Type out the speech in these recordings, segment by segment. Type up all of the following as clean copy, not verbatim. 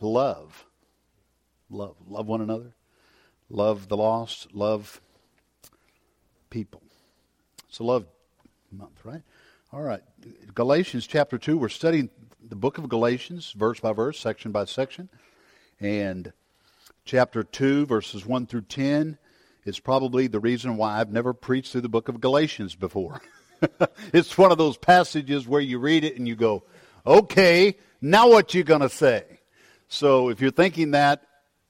love. Love one another. Love the lost. Love people. It's a love month, right? All right. Galatians chapter 2. We're studying the book of Galatians, verse by verse, section by section. And chapter 2, verses 1 through 10 is probably the reason why I've never preached through the book of Galatians before. It's one of those passages where you read it and you go, okay, now what you going to say? So if you're thinking that,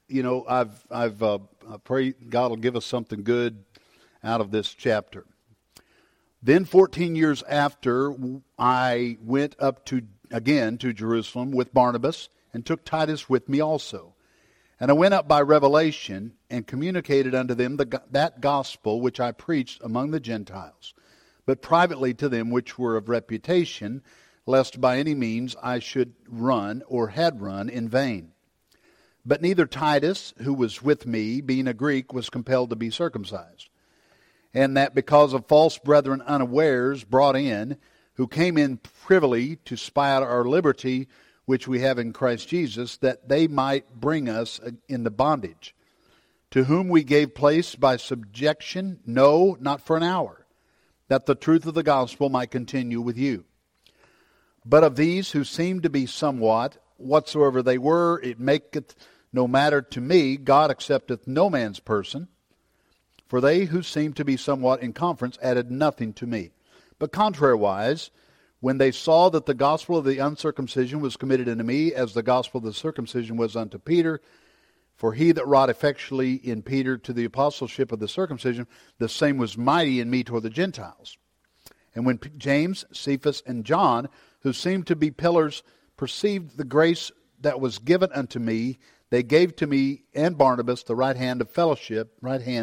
I pray God will give us something good out of this chapter. Then 14 years after, I went up again to Jerusalem with Barnabas and took Titus with me also. And I went up by revelation and communicated unto them that gospel which I preached among the Gentiles, but privately to them which were of reputation, lest by any means I should run or had run in vain. But neither Titus, who was with me, being a Greek, was compelled to be circumcised. And that because of false brethren unawares brought in, who came in privily to spy out our liberty, which we have in Christ Jesus, that they might bring us into bondage, to whom we gave place by subjection, no, not for an hour, that the truth of the gospel might continue with you. But of these who seemed to be somewhat, whatsoever they were, it maketh no matter to me, God accepteth no man's person. For they who seemed to be somewhat in conference added nothing to me. But contrariwise, when they saw that the gospel of the uncircumcision was committed unto me, as the gospel of the circumcision was unto Peter, for he that wrought effectually in Peter to the apostleship of the circumcision, the same was mighty in me toward the Gentiles. And when James, Cephas, and John, who seemed to be pillars, perceived the grace that was given unto me, they gave to me and Barnabas the right hands of fellowship,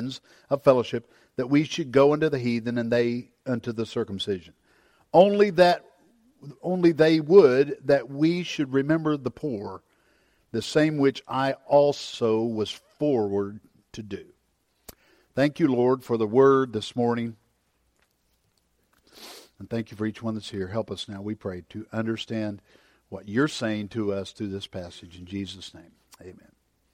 that we should go unto the heathen and they unto the circumcision. Only they would that we should remember the poor, the same which I also was forward to do. Thank you, Lord, for the word this morning. And thank you for each one that's here. Help us now, we pray, to understand what you're saying to us through this passage. In Jesus' name, amen.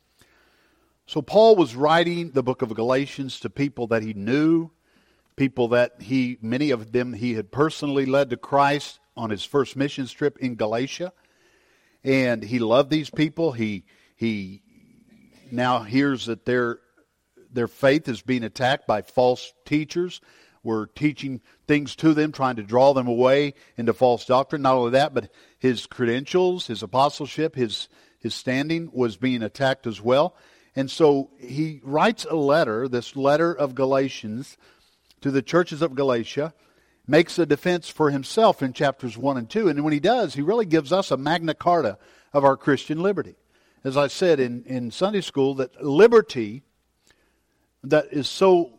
So Paul was writing the book of Galatians to people that he knew, people that many of them he had personally led to Christ on his first mission trip in Galatia. And he loved these people. He now hears that their faith is being attacked by false teachers. We're teaching things to them, trying to draw them away into false doctrine. Not only that, but his credentials, his apostleship, his standing was being attacked as well. And so he writes a letter, this letter of Galatians, to the churches of Galatia, makes a defense for himself in chapters 1 and 2. And when he does, he really gives us a Magna Carta of our Christian liberty. As I said in Sunday school, that liberty that is so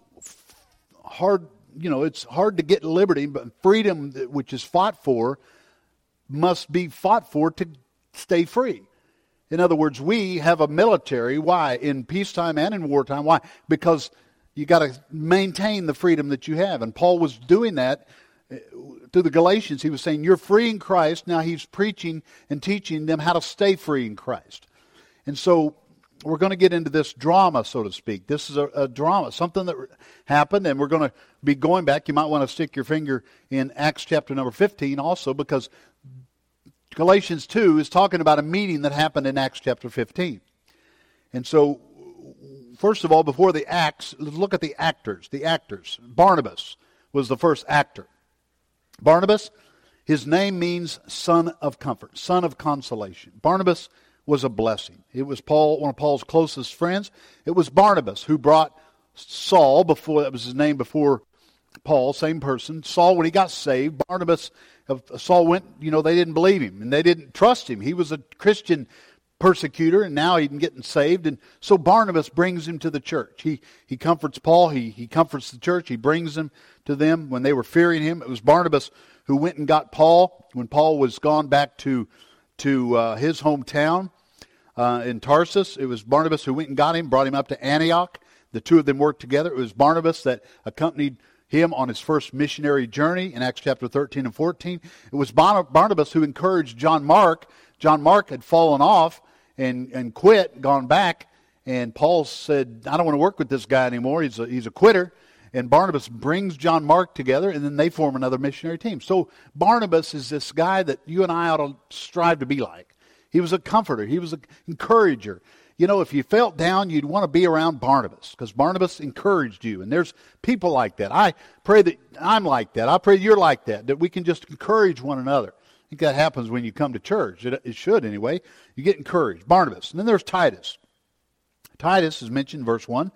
hard, it's hard to get liberty, but freedom which is fought for must be fought for to stay free. In other words, we have a military. Why? In peacetime and in wartime. Why? Because you got to maintain the freedom that you have. And Paul was doing that through the Galatians. He was saying, you're free in Christ. Now he's preaching and teaching them how to stay free in Christ. And so we're going to get into this drama, so to speak. This is a drama, something that happened, and we're going to be going back. You might want to stick your finger in Acts chapter number 15 also, because Galatians 2 is talking about a meeting that happened in Acts chapter 15. And so, first of all, before the acts, let's look at the actors. The actors. Barnabas was the first actor. Barnabas, his name means son of comfort, son of consolation. Barnabas was a blessing. It was one of Paul's closest friends. It was Barnabas who brought Saul, that was his name before Paul, same person. Saul, when he got saved, Saul went, they didn't believe him and they didn't trust him. He was a Christian persecutor, and now he's getting saved. And so Barnabas brings him to the church. He comforts Paul. He comforts the church. He brings him to them when they were fearing him. It was Barnabas who went and got Paul when Paul was gone back to his hometown in Tarsus. It was Barnabas who went and got him, brought him up to Antioch. The two of them worked together. It was Barnabas that accompanied him on his first missionary journey in Acts chapter 13 and 14. It was Barnabas who encouraged John Mark. John Mark had fallen off, and quit, gone back. And Paul said, I don't want to work with this guy anymore. He's a quitter. And Barnabas brings John Mark together, and then they form another missionary team. So Barnabas is this guy that you and I ought to strive to be like. He was a comforter. He was an encourager. You know, if you felt down, you'd want to be around Barnabas because Barnabas encouraged you. And there's people like that. I pray that I'm like that. I pray you're like that we can just encourage one another. I think that happens when you come to church. It should anyway. You get encouraged. Barnabas. And then there's Titus. Titus is mentioned in verse 1.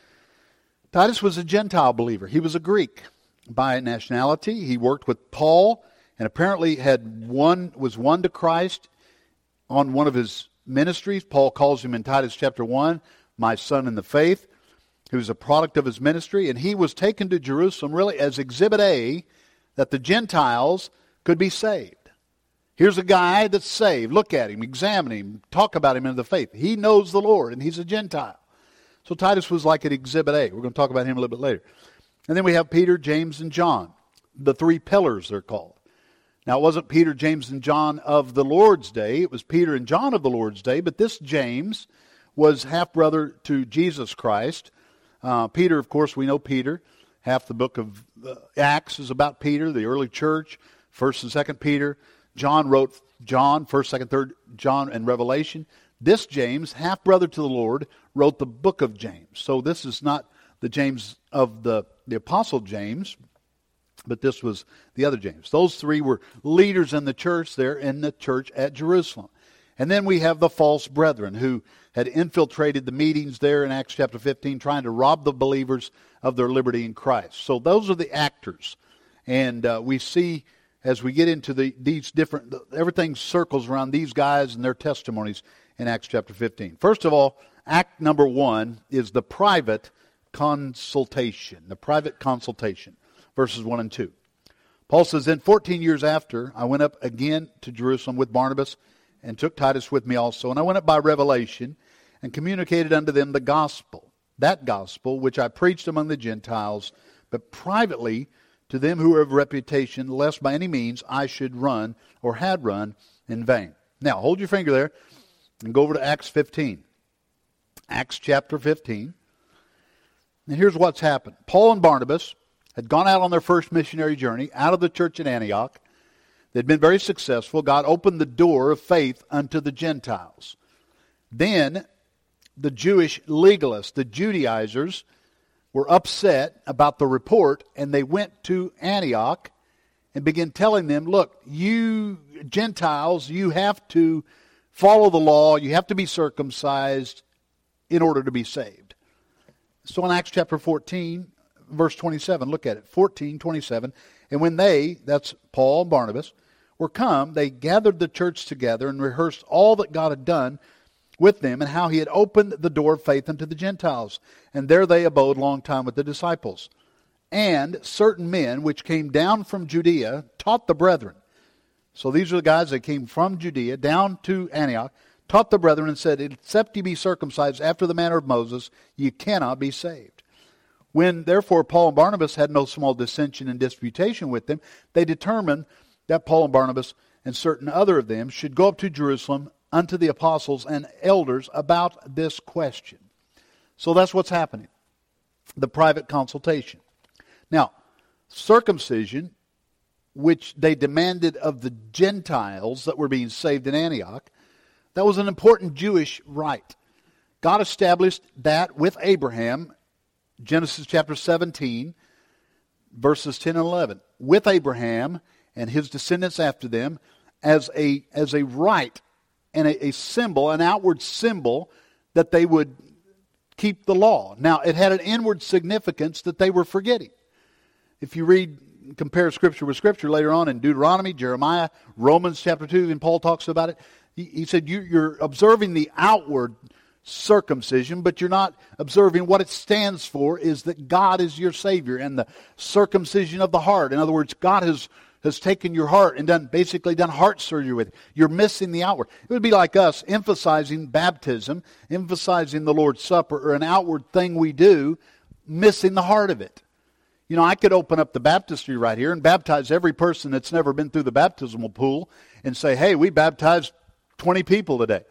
Titus was a Gentile believer. He was a Greek by nationality. He worked with Paul and apparently was won to Christ on one of his ministries. Paul calls him in Titus chapter 1, my son in the faith. He was a product of his ministry, and he was taken to Jerusalem really as Exhibit A that the Gentiles could be saved. Here's a guy that's saved. Look at him, examine him, talk about him in the faith. He knows the Lord, and he's a Gentile. So Titus was like an Exhibit A. We're going to talk about him a little bit later. And then we have Peter, James, and John. The three pillars, they're called. Now, it wasn't Peter, James, and John of the Lord's day. It was Peter and John of the Lord's day. But this James was half-brother to Jesus Christ. Peter, of course, we know Peter. Half the book of Acts is about Peter, the early church, 1st and 2nd Peter. John wrote John, 1st, 2nd, 3rd John, and Revelation. This James, half-brother to the Lord, wrote the book of James. So this is not the James of the Apostle James, but this was the other James. Those three were leaders in the church there in the church at Jerusalem. And then we have the false brethren who had infiltrated the meetings there in Acts chapter 15, trying to rob the believers of their liberty in Christ. So those are the actors. And we see as we get into these different, everything circles around these guys and their testimonies in Acts chapter 15. First of all, act number 1 is the private consultation. The private consultation. Verses 1 and 2. Paul says, Then 14 years after, I went up again to Jerusalem with Barnabas and took Titus with me also. And I went up by revelation and communicated unto them the gospel, that gospel which I preached among the Gentiles, but privately to them who are of reputation, lest by any means I should run or had run in vain. Now, hold your finger there and go over to Acts 15. Acts chapter 15. And here's what's happened. Paul and Barnabas had gone out on their first missionary journey out of the church in Antioch. They'd been very successful. God opened the door of faith unto the Gentiles. Then the Jewish legalists, the Judaizers, were upset about the report, and they went to Antioch and began telling them, look, you Gentiles, you have to follow the law, you have to be circumcised in order to be saved. So in Acts chapter 14, verse 27, look at it, 14:27. And when they, that's Paul and Barnabas, were come, they gathered the church together and rehearsed all that God had done with them and how he had opened the door of faith unto the Gentiles. And there they abode long time with the disciples. And certain men which came down from Judea taught the brethren. So these are the guys that came from Judea down to Antioch, taught the brethren and said, except ye be circumcised after the manner of Moses, ye cannot be saved. When, therefore, Paul and Barnabas had no small dissension and disputation with them, they determined that Paul and Barnabas and certain other of them should go up to Jerusalem unto the apostles and elders about this question. So that's what's happening. The private consultation. Now, circumcision, which they demanded of the Gentiles that were being saved in Antioch, that was an important Jewish rite. God established that with Abraham, Genesis chapter 17, verses 10 and 11, with Abraham and his descendants after them as a rite and a symbol, an outward symbol that they would keep the law. Now, it had an inward significance that they were forgetting. If you compare Scripture with Scripture later on in Deuteronomy, Jeremiah, Romans chapter 2, and Paul talks about it, he said you're observing the outward circumcision, but you're not observing what it stands for, is that God is your Savior, and the circumcision of the heart. In other words, God has taken your heart and basically done heart surgery with it. You're missing the outward. It would be like us emphasizing baptism, emphasizing the Lord's Supper, or an outward thing we do, missing the heart of it. You know, I could open up the baptistry right here and baptize every person that's never been through the baptismal pool and say, hey, we baptized 20 people today.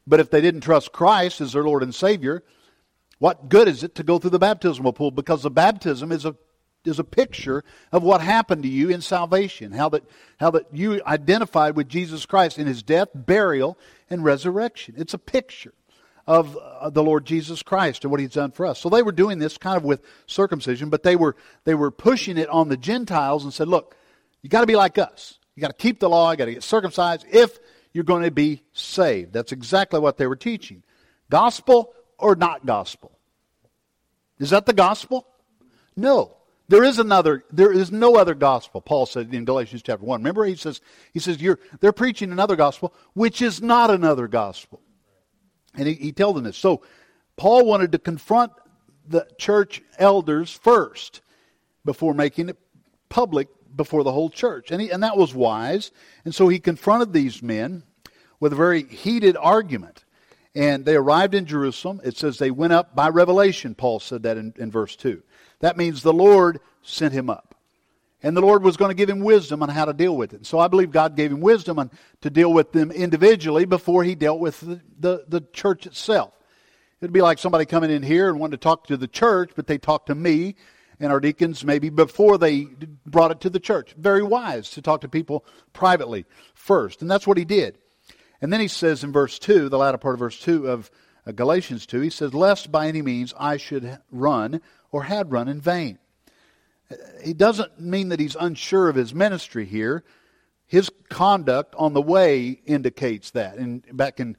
But if they didn't trust Christ as their Lord and Savior, what good is it to go through the baptismal pool? Because the baptism is a picture of what happened to you in salvation. How that you identified with Jesus Christ in His death, burial, and resurrection. It's a picture of the Lord Jesus Christ and what He's done for us. So they were doing this kind of with circumcision, but they were pushing it on the Gentiles and said, look, you got to be like us. You got to keep the law. You got to get circumcised if you're going to be saved. That's exactly what they were teaching. Gospel or not gospel? Is that the gospel? No. There is no other gospel, Paul said in Galatians chapter 1. Remember, he says they're preaching another gospel, which is not another gospel. And he told them this. So Paul wanted to confront the church elders first before making it public before the whole church. And that was wise. And so he confronted these men with a very heated argument. And they arrived in Jerusalem. It says they went up by revelation. Paul said that in verse 2. That means the Lord sent him up. And the Lord was going to give him wisdom on how to deal with it. So I believe God gave him wisdom on to deal with them individually before He dealt with the church itself. It would be like somebody coming in here and wanted to talk to the church, but they talked to me and our deacons maybe before they brought it to the church. Very wise to talk to people privately first. And that's what he did. And then he says in verse 2, the latter part of verse 2 of Galatians 2, he says, lest by any means I should run or had run in vain. He doesn't mean that he's unsure of his ministry here. His conduct on the way indicates that. Back in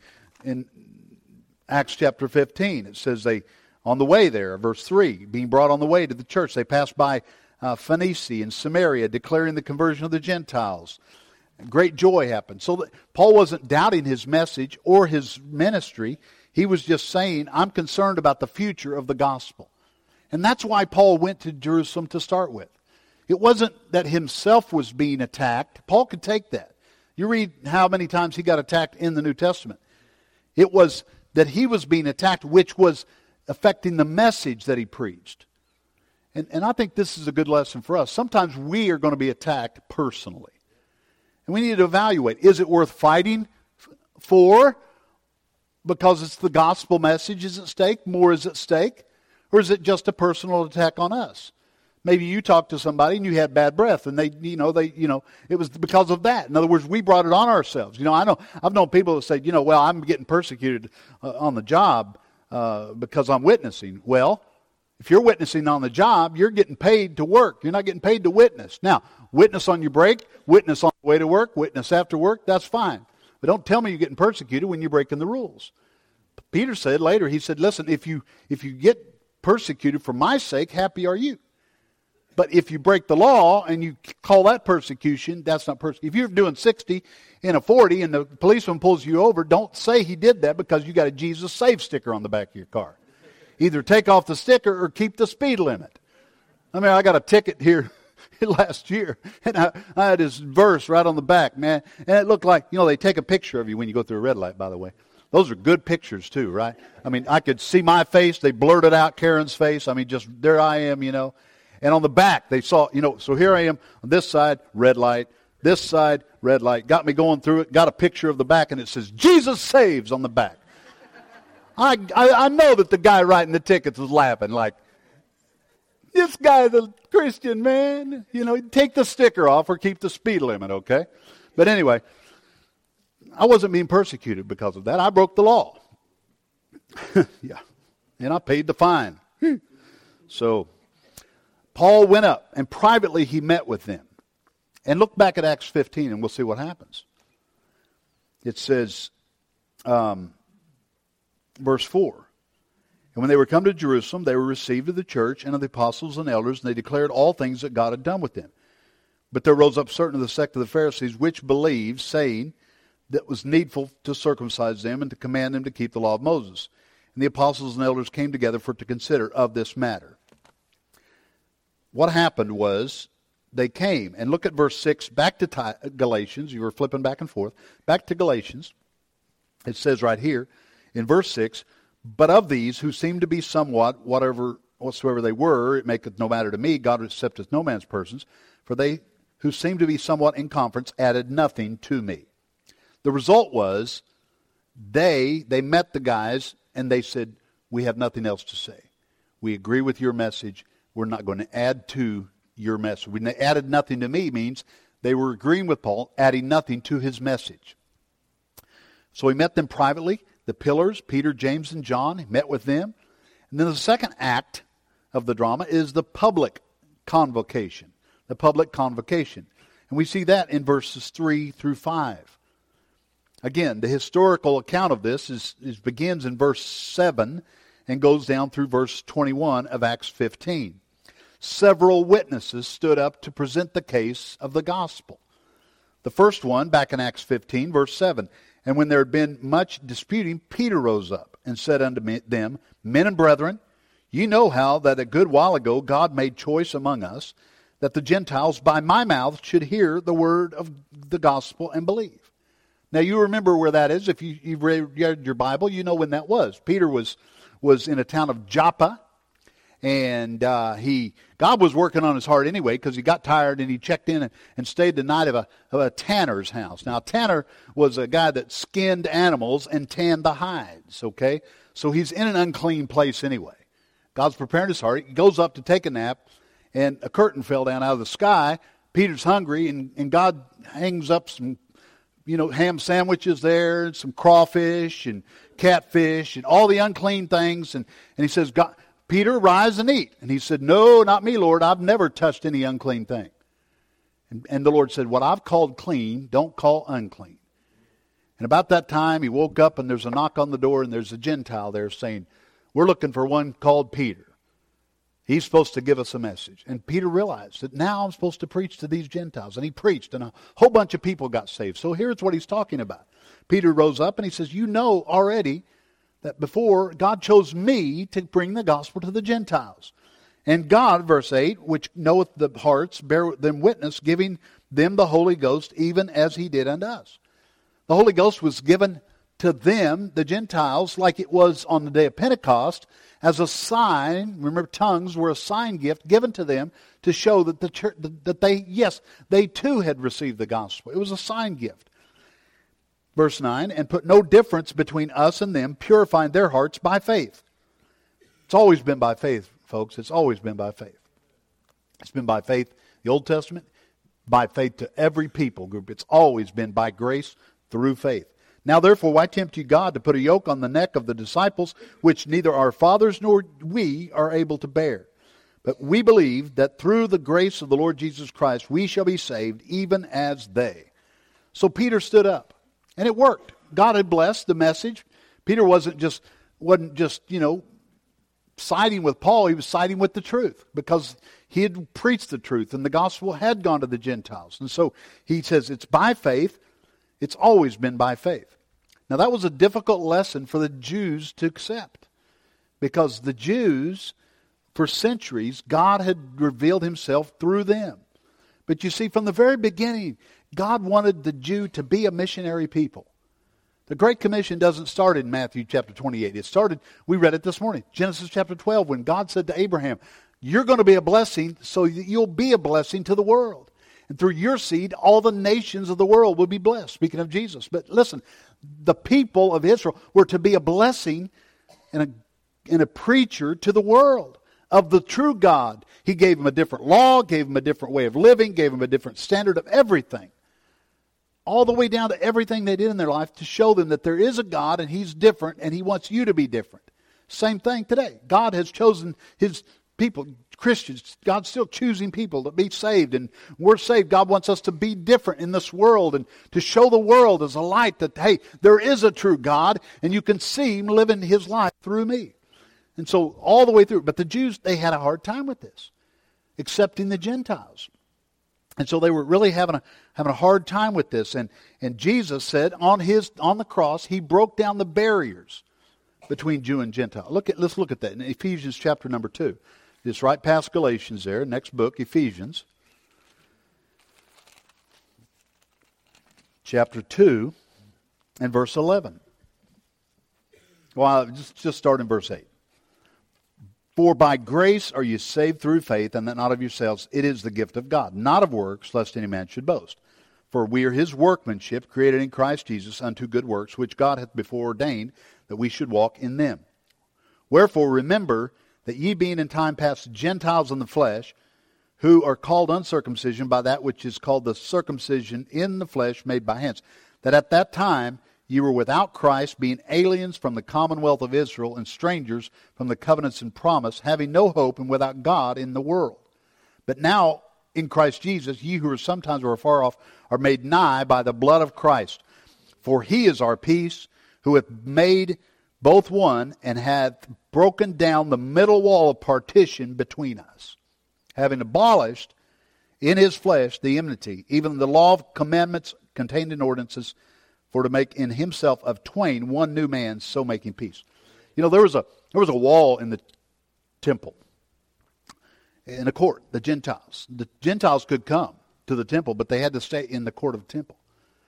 Acts chapter 15, it says they, on the way there, verse 3, being brought on the way to the church, they passed by Phoenicia and Samaria, declaring the conversion of the Gentiles. Great joy happened. So Paul wasn't doubting his message or his ministry. He was just saying, I'm concerned about the future of the gospel. And that's why Paul went to Jerusalem to start with. It wasn't that himself was being attacked. Paul could take that. You read how many times he got attacked in the New Testament. It was that he was being attacked, which was affecting the message that he preached. And I think this is a good lesson for us. Sometimes we are going to be attacked personally. And we need to evaluate, is it worth fighting for because it's the gospel message is at stake, more is at stake? Or is it just a personal attack on us? Maybe you talked to somebody and you had bad breath and it was because of that. In other words, we brought it on ourselves. I've known people that say, well, I'm getting persecuted on the job because I'm witnessing. Well, if you're witnessing on the job, you're getting paid to work. You're not getting paid to witness. Now, witness on your break, witness on the way to work, witness after work, that's fine. But don't tell me you're getting persecuted when you're breaking the rules. Peter said later, he said, listen, if you get persecuted for my sake, happy are you. But if you break the law and you call that persecution, that's not persecution. If you're doing 60 in a 40 and the policeman pulls you over, don't say he did that because you got a Jesus Save sticker on the back of your car. Either take off the sticker or keep the speed limit. I mean, I got a ticket here last year, and I had this verse right on the back, man. And it looked like, they take a picture of you when you go through a red light, by the way. Those are good pictures too, right? I mean, I could see my face. They blurted out Karen's face. I mean, just there I am, And on the back, they saw, so here I am on this side, red light. This side, red light. Got me going through it. Got a picture of the back, and it says, Jesus Saves on the back. I know that the guy writing the tickets was laughing like, this guy's a Christian, man. Take the sticker off or keep the speed limit, okay? But anyway, I wasn't being persecuted because of that. I broke the law. Yeah. And I paid the fine. So Paul went up and privately he met with them. And look back at Acts 15 and we'll see what happens. It says, verse 4, and when they were come to Jerusalem, they were received of the church and of the apostles and elders, and they declared all things that God had done with them. But there rose up certain of the sect of the Pharisees, which believed, saying that it was needful to circumcise them and to command them to keep the law of Moses. And the apostles and elders came together to consider of this matter. What happened was, they came, and look at verse 6, back to Galatians. You were flipping back and forth. Back to Galatians. It says right here, in verse 6, but of these who seem to be somewhat, whatsoever they were, it maketh no matter to me, God accepteth no man's persons, for they who seemed to be somewhat in conference added nothing to me. The result was they met the guys and they said, we have nothing else to say. We agree with your message. We're not going to add to your message. When they added nothing to me means they were agreeing with Paul, adding nothing to his message. So he met them privately, the pillars, Peter, James, and John. He met with them. And then the second act of the drama is the public convocation. The public convocation. And we see that in verses 3 through 5. Again, the historical account of this begins in verse 7 and goes down through verse 21 of Acts 15. Several witnesses stood up to present the case of the gospel. The first one, back in Acts 15, verse 7, and when there had been much disputing, Peter rose up and said unto them, Men and brethren, ye know how that a good while ago God made choice among us, that the Gentiles by my mouth should hear the word of the gospel and believe. Now you remember where that is. If you've read your Bible, you know when that was. Peter was in a town of Joppa, and God was working on his heart anyway, because he got tired and he checked in and stayed the night of a tanner's house. Now, a tanner was a guy that skinned animals and tanned the hides, okay? So he's in an unclean place anyway. God's preparing his heart. He goes up to take a nap, and a curtain fell down out of the sky. Peter's hungry, and God hangs up some, ham sandwiches there, and some crawfish and catfish and all the unclean things. And he says, God, Peter, rise and eat. And he said, No, not me, Lord. I've never touched any unclean thing. And the Lord said, What I've called clean, don't call unclean. And about that time, he woke up, and there's a knock on the door, and there's a Gentile there saying, We're looking for one called Peter. He's supposed to give us a message. And Peter realized that now I'm supposed to preach to these Gentiles. And he preached, and a whole bunch of people got saved. So here's what he's talking about. Peter rose up, and he says, You know already that before God chose me to bring the gospel to the Gentiles. And God, verse 8, which knoweth the hearts, bear them witness, giving them the Holy Ghost, even as he did unto us. The Holy Ghost was given to them, the Gentiles, like it was on the day of Pentecost, as a sign. Remember, tongues were a sign gift given to them to show that the church, that they too had received the gospel. It was a sign gift. Verse 9, and put no difference between us and them, purifying their hearts by faith. It's always been by faith, folks. It's always been by faith. It's been by faith, the Old Testament, by faith to every people group. It's always been by grace through faith. Now therefore, why tempt you God to put a yoke on the neck of the disciples, which neither our fathers nor we are able to bear? But we believe that through the grace of the Lord Jesus Christ, we shall be saved, even as they. So Peter stood up. And it worked. God had blessed the message. Peter wasn't just siding with Paul. He was siding with the truth because he had preached the truth and the gospel had gone to the Gentiles. And so he says it's by faith. It's always been by faith. Now that was a difficult lesson for the Jews to accept because the Jews, for centuries, God had revealed himself through them. But you see, from the very beginning, God wanted the Jew to be a missionary people. The Great Commission doesn't start in Matthew chapter 28. It started, we read it this morning, Genesis chapter 12, when God said to Abraham, You're going to be a blessing so that you'll be a blessing to the world. And through your seed, all the nations of the world will be blessed. Speaking of Jesus. But listen, the people of Israel were to be a blessing and a preacher to the world of the true God. He gave them a different law, gave them a different way of living, gave them a different standard of everything. All the way down to everything they did in their life to show them that there is a God and He's different and He wants you to be different. Same thing today. God has chosen His people, Christians. God's still choosing people to be saved, and we're saved. God wants us to be different in this world and to show the world as a light that, hey, there is a true God and you can see Him living His life through me. And so all the way through. But the Jews, they had a hard time with this, accepting the Gentiles. And so they were really having a hard time with this. And Jesus said on the cross, He broke down the barriers between Jew and Gentile. Let's look at that in Ephesians chapter number 2. It's right past Galatians there. Next book, Ephesians. Chapter 2 and verse 11. Well, just start in verse 8. For by grace are you saved through faith, and that not of yourselves. It is the gift of God, not of works, lest any man should boast. For we are his workmanship, created in Christ Jesus unto good works, which God hath before ordained that we should walk in them. Wherefore remember that ye being in time past Gentiles in the flesh, who are called uncircumcision by that which is called the circumcision in the flesh made by hands, that at that time ye were without Christ, being aliens from the commonwealth of Israel, and strangers from the covenants and promise, having no hope and without God in the world. But now in Christ Jesus, ye who are sometimes were far off are made nigh by the blood of Christ. For he is our peace, who hath made both one, and hath broken down the middle wall of partition between us, having abolished in his flesh the enmity, even the law of commandments contained in ordinances, for to make in himself of twain one new man, so making peace. You know, there was a wall in the temple, in a court, the Gentiles. The Gentiles could come to the temple, but they had to stay in the court of the temple.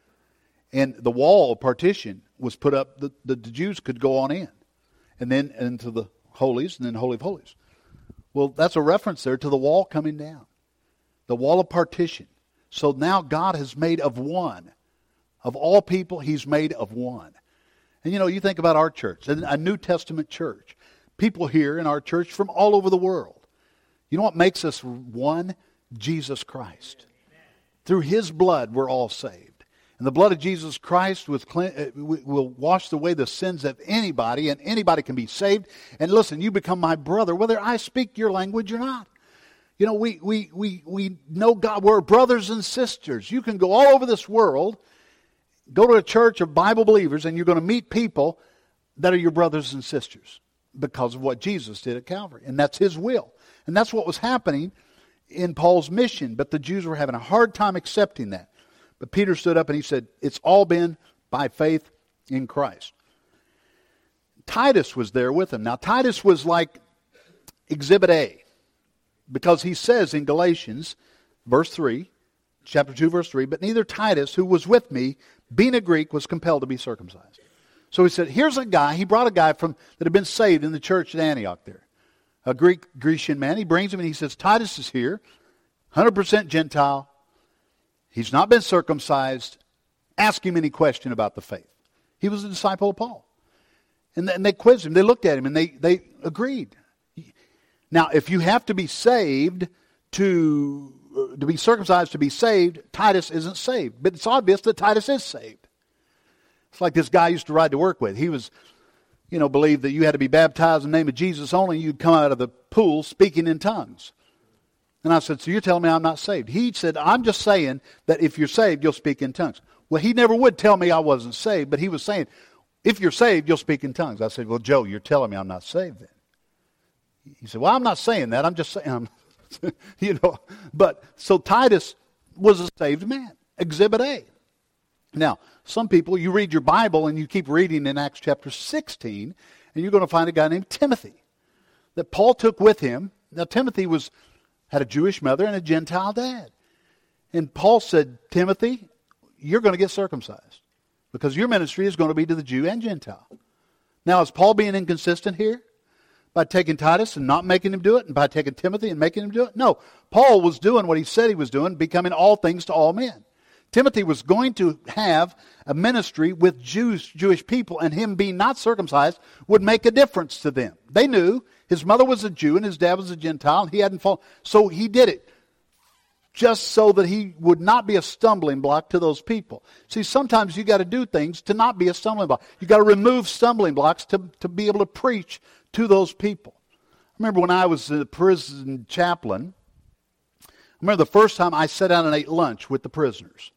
And the wall of partition was put up, the Jews could go on in, and then into the holies, and then Holy of Holies. Well, that's a reference there to the wall coming down. The wall of partition. So now God has made of one. Of all people, he's made of one. And you know, you think about our church, a New Testament church. People here in our church from all over the world. You know what makes us one? Jesus Christ. Through his blood, we're all saved. And the blood of Jesus Christ will wash away the sins of anybody, and anybody can be saved. And listen, you become my brother, whether I speak your language or not. You know, we know God. We're brothers and sisters. You can go all over this world, go to a church of Bible believers, and you're going to meet people that are your brothers and sisters because of what Jesus did at Calvary. And that's his will. And that's what was happening in Paul's mission. But the Jews were having a hard time accepting that. But Peter stood up and he said, it's all been by faith in Christ. Titus was there with him. Now, Titus was like Exhibit A, because he says in Galatians, verse 3, chapter 2, verse 3, but neither Titus, who was with me, being a Greek, was compelled to be circumcised. So he said, here's a guy, he brought a guy that had been saved in the church at Antioch there, a Grecian man. He brings him and he says, Titus is here, 100% Gentile. He's not been circumcised. Ask him any question about the faith. He was a disciple of Paul. And they quizzed him. They looked at him and they agreed. Now, if you have to be saved to be circumcised to be saved, Titus isn't saved. But it's obvious that Titus is saved. It's like this guy I used to ride to work with. He was, believed that you had to be baptized in the name of Jesus only. You'd come out of the pool speaking in tongues. And I said, so you're telling me I'm not saved? He said, I'm just saying that if you're saved, you'll speak in tongues. Well, he never would tell me I wasn't saved, but he was saying, if you're saved, you'll speak in tongues. I said, well, Joe, you're telling me I'm not saved then. He said, well, I'm not saying that. I'm just saying, But, so Titus was a saved man, Exhibit A. Now, some people, you read your Bible and you keep reading in Acts chapter 16, and you're going to find a guy named Timothy that Paul took with him. Now, Timothy had a Jewish mother and a Gentile dad. And Paul said, Timothy, you're going to get circumcised because your ministry is going to be to the Jew and Gentile. Now, is Paul being inconsistent here by taking Titus and not making him do it, and by taking Timothy and making him do it? No, Paul was doing what he said he was doing, becoming all things to all men. Timothy was going to have a ministry with Jewish people, and him being not circumcised would make a difference to them. They knew his mother was a Jew and his dad was a Gentile, and he hadn't fallen. So he did it just so that he would not be a stumbling block to those people. See, sometimes you got to do things to not be a stumbling block. You got to remove stumbling blocks to be able to preach to those people. I remember when I was a prison chaplain, I remember the first time I sat down and ate lunch with the prisoners.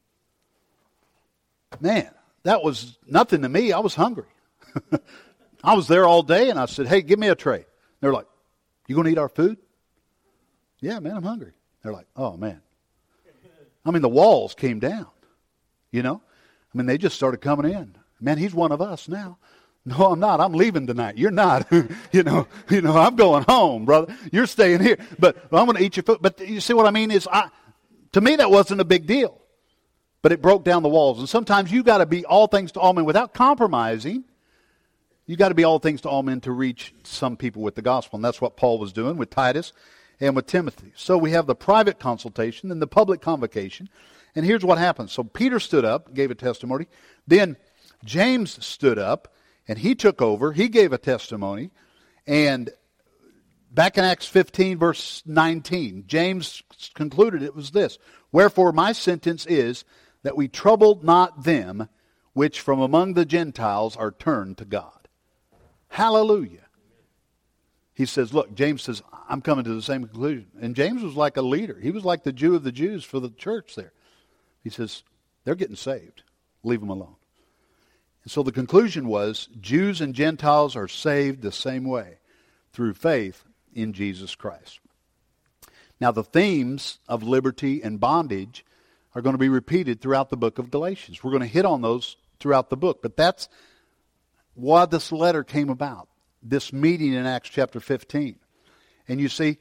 Man, that was nothing to me. I was hungry. I was there all day, and I said, hey, give me a tray. They're like, you going to eat our food? Yeah, man, I'm hungry. They're like, oh, man. I mean, the walls came down, they just started coming in. Man, he's one of us now. No, I'm not. I'm leaving tonight. You're not. I'm going home, brother. You're staying here. But I'm going to eat your food. But you see what I mean? To me, that wasn't a big deal. But it broke down the walls. And sometimes you got to be all things to all men without compromising. You got to be all things to all men to reach some people with the gospel. And that's what Paul was doing with Titus and with Timothy. So we have the private consultation and the public convocation. And here's what happened. So Peter stood up, gave a testimony. Then James stood up, and he took over. He gave a testimony. And back in Acts 15, verse 19, James concluded it was this: "Wherefore my sentence is that we trouble not them which from among the Gentiles are turned to God." Hallelujah. He says, look, James says, I'm coming to the same conclusion. And James was like a leader. He was like the Jew of the Jews for the church there. He says, they're getting saved. Leave them alone. And so the conclusion was, Jews and Gentiles are saved the same way, through faith in Jesus Christ. Now the themes of liberty and bondage are going to be repeated throughout the book of Galatians. We're going to hit on those throughout the book. But that's why this letter came about. This meeting in Acts chapter 15. And you see,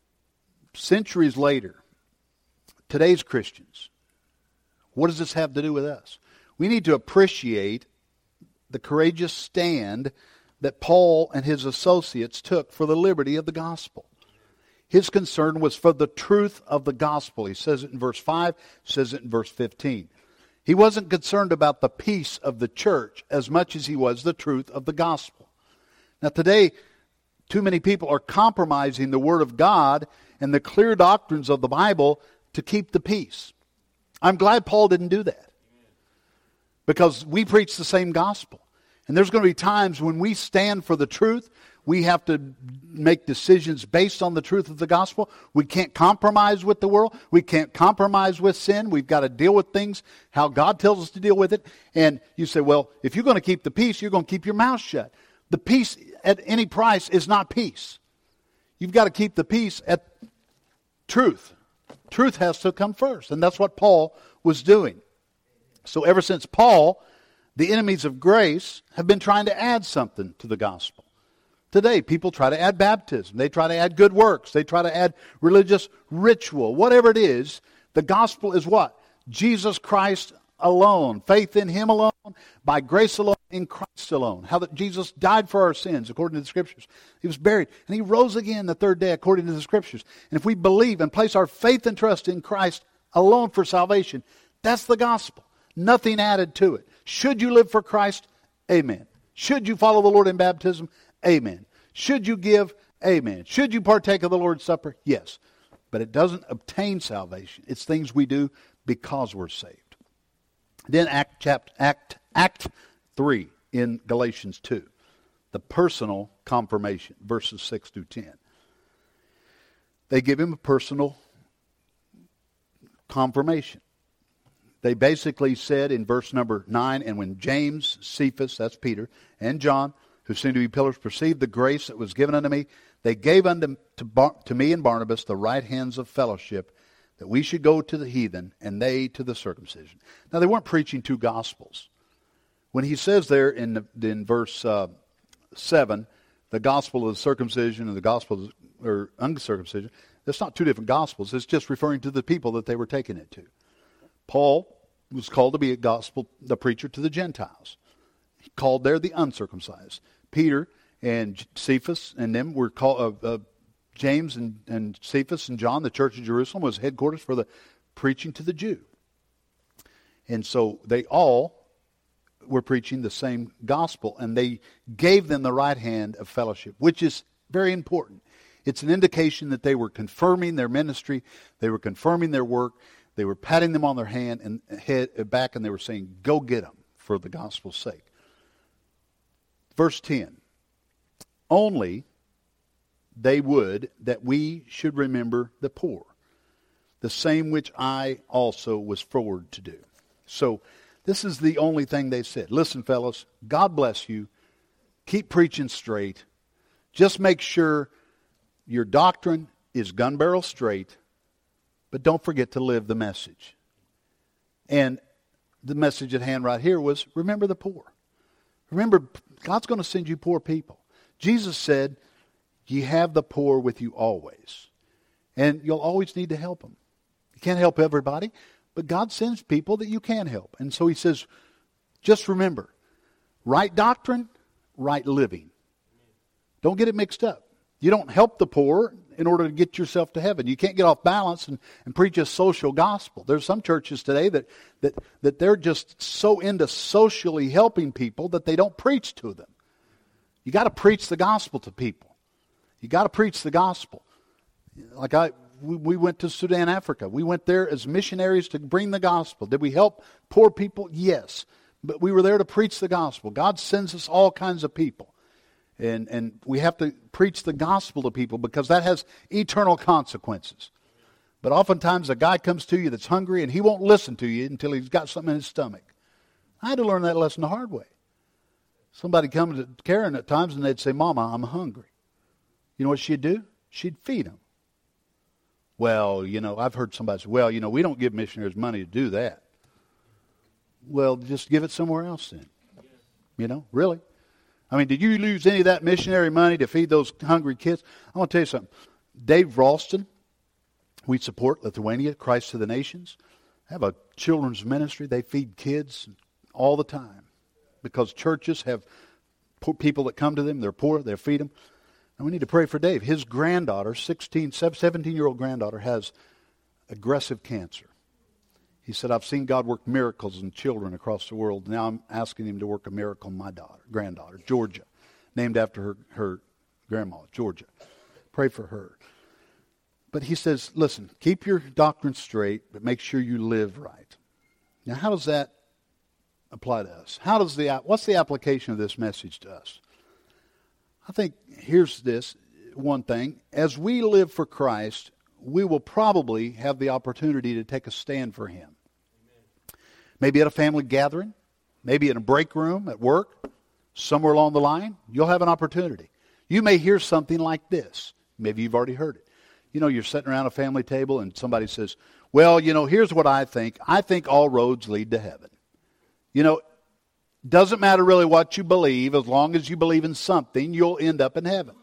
centuries later, today's Christians, what does this have to do with us? We need to appreciate the courageous stand that Paul and his associates took for the liberty of the gospel. His concern was for the truth of the gospel. He says it in verse 5, says it in verse 15. He wasn't concerned about the peace of the church as much as he was the truth of the gospel. Now today, too many people are compromising the Word of God and the clear doctrines of the Bible to keep the peace. I'm glad Paul didn't do that, because we preach the same gospel. And there's going to be times when we stand for the truth. We have to make decisions based on the truth of the gospel. We can't compromise with the world. We can't compromise with sin. We've got to deal with things how God tells us to deal with it. And you say, well, if you're going to keep the peace, you're going to keep your mouth shut. The peace at any price is not peace. You've got to keep the peace at truth. Truth has to come first. And that's what Paul was doing. So ever since Paul, the enemies of grace have been trying to add something to the gospel. Today, people try to add baptism. They try to add good works. They try to add religious ritual. Whatever it is, the gospel is what? Jesus Christ alone. Faith in Him alone. By grace alone. In Christ alone. How that Jesus died for our sins according to the Scriptures. He was buried. And He rose again the third day according to the Scriptures. And if we believe and place our faith and trust in Christ alone for salvation, that's the gospel. Nothing added to it. Should you live for Christ? Amen. Should you follow the Lord in baptism? Amen. Should you give? Amen. Should you partake of the Lord's Supper? Yes. But it doesn't obtain salvation. It's things we do because we're saved. Then Act 3 in Galatians 2. The personal confirmation, verses 6 through 10. They give him a personal confirmation. They basically said in verse number 9, and when James, Cephas, that's Peter, and John, who seemed to be pillars, perceived the grace that was given unto me, they gave unto me and Barnabas the right hands of fellowship, that we should go to the heathen, and they to the circumcision. Now, they weren't preaching two gospels. When he says there in verse 7, the gospel of circumcision and the gospel of uncircumcision, that's not two different gospels. It's just referring to the people that they were taking it to. Paul was called to be the preacher to the Gentiles. He called there the uncircumcised. Peter and Cephas and them were called, James and Cephas and John, the church of Jerusalem, was headquarters for the preaching to the Jew. And so they all were preaching the same gospel, and they gave them the right hand of fellowship, which is very important. It's an indication that they were confirming their ministry, they were confirming their work, they were patting them on their hand and head back, and they were saying, go get them for the gospel's sake. Verse 10, only they would that we should remember the poor, the same which I also was forward to do. So this is the only thing they said. Listen, fellas, God bless you. Keep preaching straight. Just make sure your doctrine is gun barrel straight, but don't forget to live the message. And the message at hand right here was, remember the poor. Remember, God's going to send you poor people. Jesus said, ye have the poor with you always. And you'll always need to help them. You can't help everybody, but God sends people that you can help. And so He says, just remember, right doctrine, right living. Don't get it mixed up. You don't help the poor in order to get yourself to heaven. You can't get off balance and preach a social gospel. There's some churches today that they're just so into socially helping people that they don't preach to them. You got to preach the gospel to people. You got to preach the gospel. Like we went to Sudan, Africa. We went there as missionaries to bring the gospel. Did we help poor people? Yes. But we were there to preach the gospel. God sends us all kinds of people. And we have to preach the gospel to people because that has eternal consequences. But oftentimes a guy comes to you that's hungry and he won't listen to you until he's got something in his stomach. I had to learn that lesson the hard way. Somebody comes to Karen at times and they'd say, Mama, I'm hungry. You know what she'd do? She'd feed him. Well, I've heard somebody say, well, we don't give missionaries money to do that. Well, just give it somewhere else then. Really? I mean, did you lose any of that missionary money to feed those hungry kids? I want to tell you something. Dave Ralston, we support Lithuania, Christ to the Nations. They have a children's ministry. They feed kids all the time because churches have people that come to them. They're poor. They feed them. And we need to pray for Dave. His granddaughter, 17-year-old granddaughter, has aggressive cancer. He said, I've seen God work miracles in children across the world. Now I'm asking him to work a miracle in my granddaughter, Georgia, named after her grandma, Georgia. Pray for her. But he says, listen, keep your doctrine straight, but make sure you live right. Now, how does that apply to us? What's the application of this message to us? I think here's this one thing. As we live for Christ, we will probably have the opportunity to take a stand for Him. Maybe at a family gathering, maybe in a break room at work, somewhere along the line, you'll have an opportunity. You may hear something like this. Maybe you've already heard it. You're sitting around a family table and somebody says, well, here's what I think. I think all roads lead to heaven. Doesn't matter really what you believe. As long as you believe in something, you'll end up in heaven.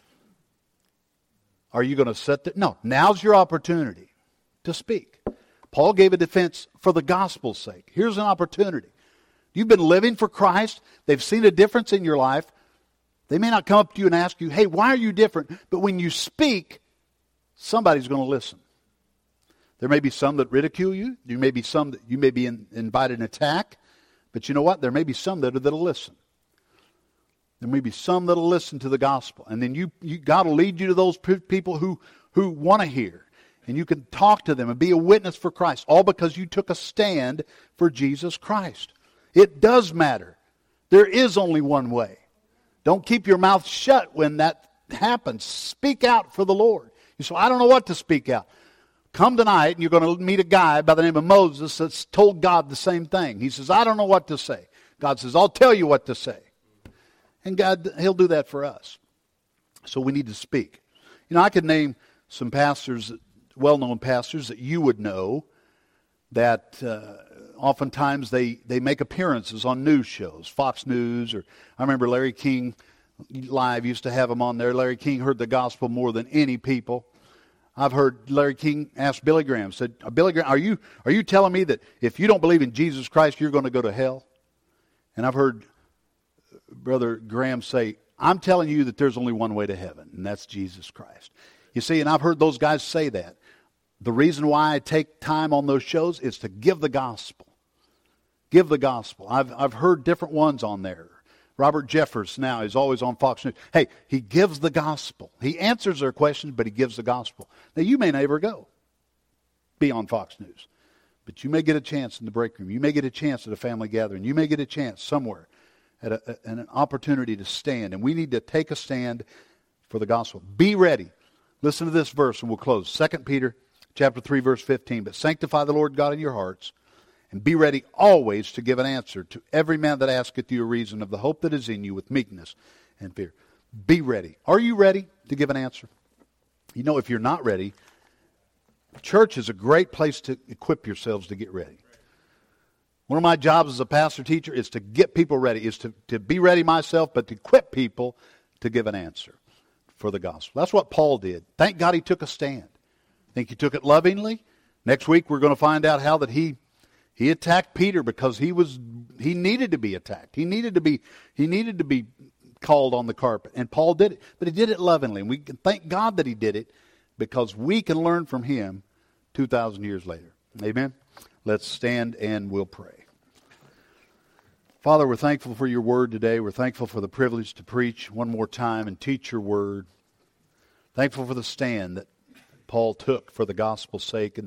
Are you going to sit there? No. Now's your opportunity to speak. Paul gave a defense for the gospel's sake. Here's an opportunity. You've been living for Christ. They've seen a difference in your life. They may not come up to you and ask you, hey, why are you different? But when you speak, somebody's going to listen. There may be some that ridicule you. There may be some that you may be invited an attack. But you know what? There may be some that'll listen. There may be some that'll listen to the gospel. And then God will lead you to those people who want to hear. And you can talk to them and be a witness for Christ. All because you took a stand for Jesus Christ. It does matter. There is only one way. Don't keep your mouth shut when that happens. Speak out for the Lord. You say, I don't know what to speak out. Come tonight and you're going to meet a guy by the name of Moses that's told God the same thing. He says, I don't know what to say. God says, I'll tell you what to say. And God, He'll do that for us. So we need to speak. I could name some pastors, well-known pastors that you would know that oftentimes they make appearances on news shows, Fox News, or I remember Larry King Live used to have them on there. Larry King heard the gospel more than any people. I've heard Larry King ask Billy Graham, said, Billy Graham, are you telling me that if you don't believe in Jesus Christ, you're going to go to hell? And I've heard Brother Graham say, I'm telling you that there's only one way to heaven, and that's Jesus Christ. You see, and I've heard those guys say that. The reason why I take time on those shows is to give the gospel. Give the gospel. I've heard different ones on there. Robert Jeffers now is always on Fox News. Hey, he gives the gospel. He answers their questions, but he gives the gospel. Now, you may never be on Fox News, but you may get a chance in the break room. You may get a chance at a family gathering. You may get a chance somewhere at an opportunity to stand. And we need to take a stand for the gospel. Be ready. Listen to this verse and we'll close. 2 Peter chapter 3, verse 15. But sanctify the Lord God in your hearts, and be ready always to give an answer to every man that asketh you a reason of the hope that is in you with meekness and fear. Be ready. Are you ready to give an answer? If you're not ready, church is a great place to equip yourselves to get ready. One of my jobs as a pastor teacher is to get people ready, is to be ready myself, but to equip people to give an answer for the gospel. That's what Paul did. Thank God he took a stand. I think he took it lovingly. Next week we're going to find out how that he attacked Peter because he needed to be attacked. He needed to be called on the carpet. And Paul did it, but he did it lovingly. And we can thank God that he did it because we can learn from him 2,000 years later. Amen? Let's stand and we'll pray. Father, we're thankful for your word today. We're thankful for the privilege to preach one more time and teach your word. Thankful for the stand that Paul took for the gospel's sake. And